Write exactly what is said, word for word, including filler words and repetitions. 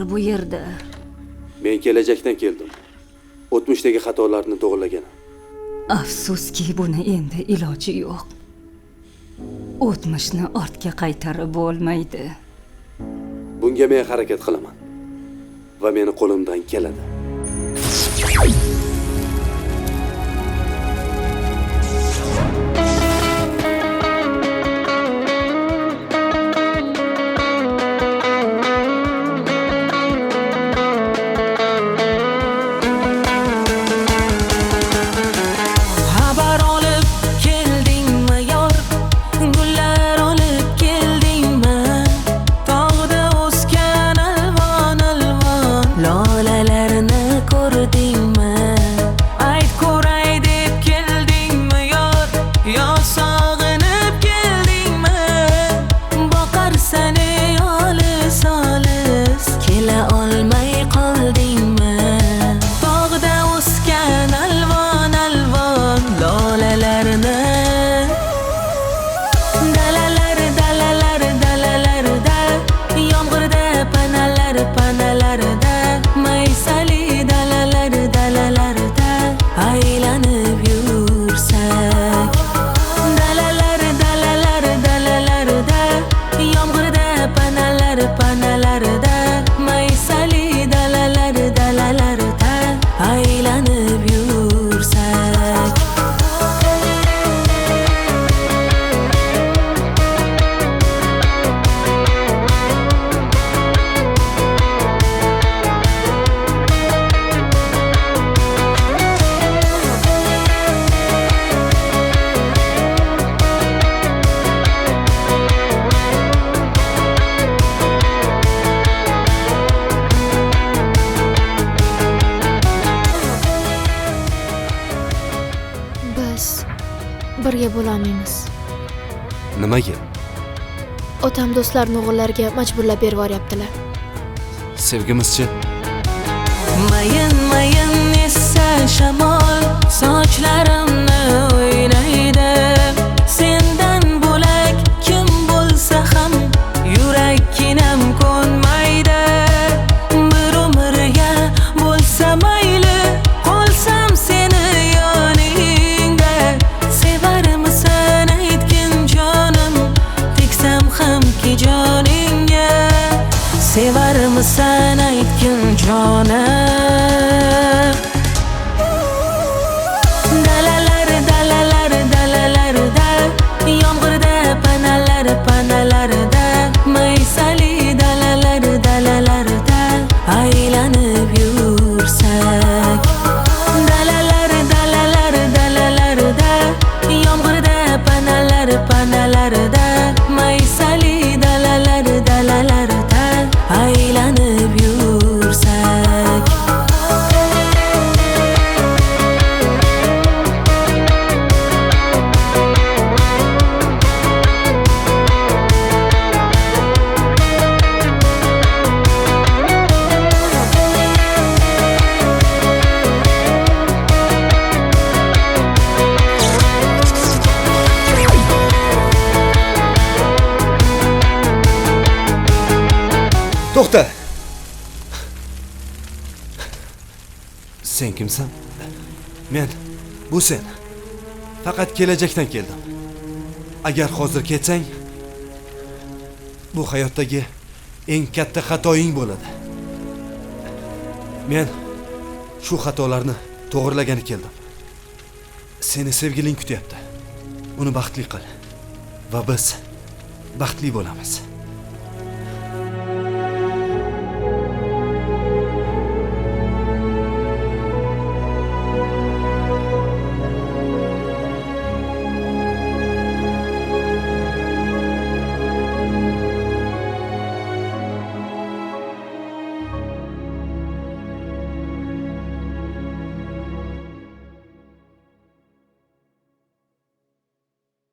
bu yerda? Men kelajakdan keldim. O'tmishdagi xatolarni to'g'rilagan. Afsuski, buni endi iloji yo'q. O'tmishni ortga qaytarib bo'lmaydi. Bunga men harakat qilaman va meni qo'limdan keladi. birga bo'lolmaymiz. Nimaga? Otam do'stlarni o'g'illariga majburlab berib yuryaptilar. Sevgimizchi? Mayin mayin essa shamol sochlarimni o'ynaydi. Sendan bo'lak kim bo'lsa ham yurakkinam ko'nmaydi. Bir umrga bo'lsa mayli qolsam seni yoningda. Sevarmisan aytgin jonim, tegsam hamki joningga. Sevarmisan aytgin jonim. Dalalar dalalar dalalarda yomg'irda panalar panalarda maysali dalalar dalalarda aylanib yursak. Dalalar dalalar dalalarda yomg'irda panalar panalarda maysali dalalar dalalarda aylanib yursak. To'xta. Sen kimsan? Men bu sen. Faqat kelajakdan keldim. Agar hozir ketsang, bu hayotdagi eng katta xatoing bo'ladi. Men shu xatolarni to'g'rilagani keldim. Seni sevgiling kutyapti. Uni baxtli qil va biz baxtli bo'lamiz.